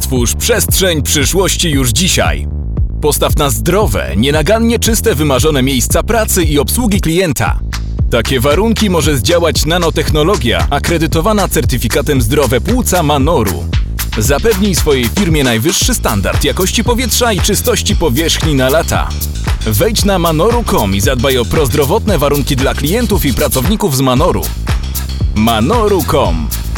Stwórz przestrzeń przyszłości już dzisiaj. Postaw na zdrowe, nienagannie czyste, wymarzone miejsca pracy i obsługi klienta. Takie warunki może zdziałać nanotechnologia akredytowana certyfikatem Zdrowe Płuca Manoru. Zapewnij swojej firmie najwyższy standard jakości powietrza i czystości powierzchni na lata. Wejdź na manoru.com i zadbaj o prozdrowotne warunki dla klientów i pracowników z Manoru. Manoru.com